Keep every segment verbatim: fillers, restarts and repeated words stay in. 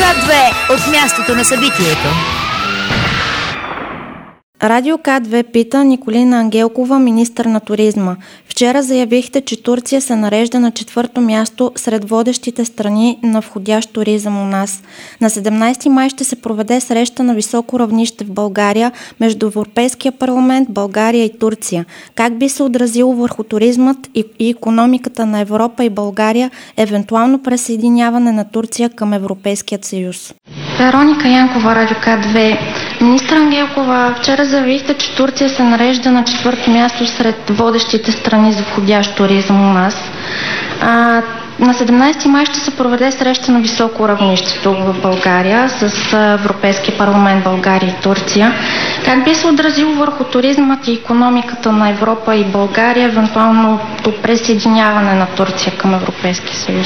К две от мястото на събитието. Радио К две пита Николина Ангелкова, министър на туризма. Вчера заявихте, че Турция се нарежда на четвърто място сред водещите страни на входящ туризъм у нас. На седемнайсети май ще се проведе среща на високо равнище в България между Европейския парламент, България и Турция. Как би се отразило върху туризмът и, и икономиката на Европа и България евентуално присъединяване на Турция към Европейският съюз? Вероника Янкова, Радио К две. Министър Ангелкова, вчера заявихте, че Турция се нарежда на четвърто място сред водещите страни за входящ туризъм у нас. А, на седемнайсети май ще се проведе среща на високо равнище тук в България с Европейския парламент, България и Турция. Как би се отразило върху туризмът и икономиката на Европа и България, евентуално до присъединяване на Турция към Европейския съюз?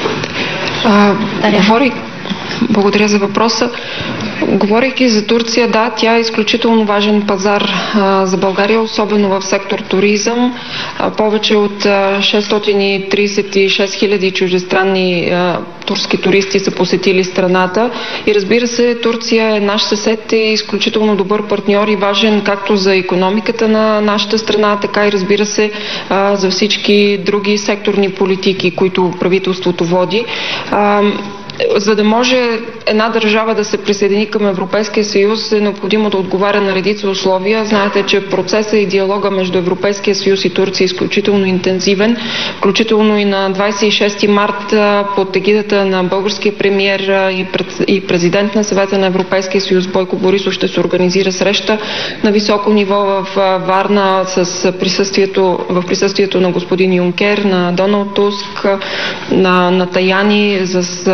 А, говори... Благодаря за въпроса. Говорейки за Турция, да, тя е изключително важен пазар а, за България, особено в сектор туризъм. А, повече от а, шестстотин трийсет и шест хиляди чуждестранни а, турски туристи са посетили страната. И разбира се, Турция е наш съсед и изключително добър партньор и важен както за икономиката на нашата страна, така и разбира се а, за всички други секторни политики, които правителството води. А, За да може една държава да се присъедини към Европейския съюз, е необходимо да отговаря на редица условия. Знаете, че процесът и диалога между Европейския съюз и Турция е изключително интензивен. Включително и на двайсет и шести март под егидата на българския премиер и президент на Съвета на Европейския съюз Бойко Борисов ще се организира среща на високо ниво в Варна с присъствието, в присъствието на господин Юнкер, на Доналд Туск, на, на Таяни, с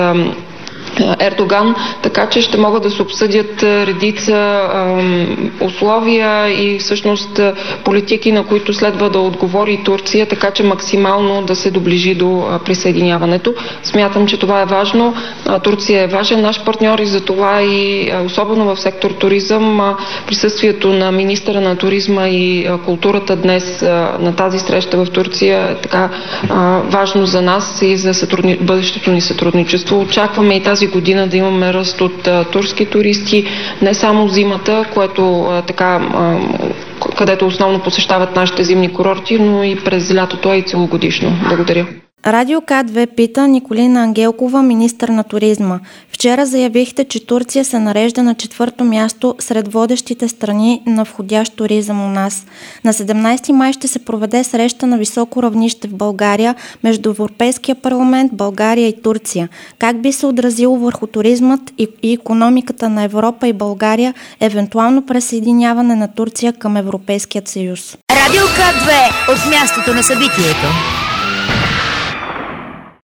Ердоган, така че ще могат да се обсъдят редица ам, условия и всъщност политики, на които следва да отговори Турция, така че максимално да се доближи до а, присъединяването. Смятам, че това е важно. А, Турция е важен наш партньор и за това и а, особено в сектор туризъм а, присъствието на министъра на туризма и а, културата днес а, на тази среща в Турция е така а, важно за нас и за сътрудни... бъдещето ни сътрудничество. Очакваме и тази година да имаме ръст от а, турски туристи, не само зимата, което а, така, а, където основно посещават нашите зимни курорти, но и през лятото и целогодишно. Благодаря. Радио К две пита Николина Ангелкова, министър на туризма. Вчера заявихте, че Турция се нарежда на четвърто място сред водещите страни на входящ туризъм у нас. На седемнайсети май ще се проведе среща на високо равнище в България между Европейския парламент, България и Турция. Как би се отразило върху туризмът и, и икономиката на Европа и България евентуално присъединяване на Турция към Европейският съюз? Радио К две от мястото на събитието.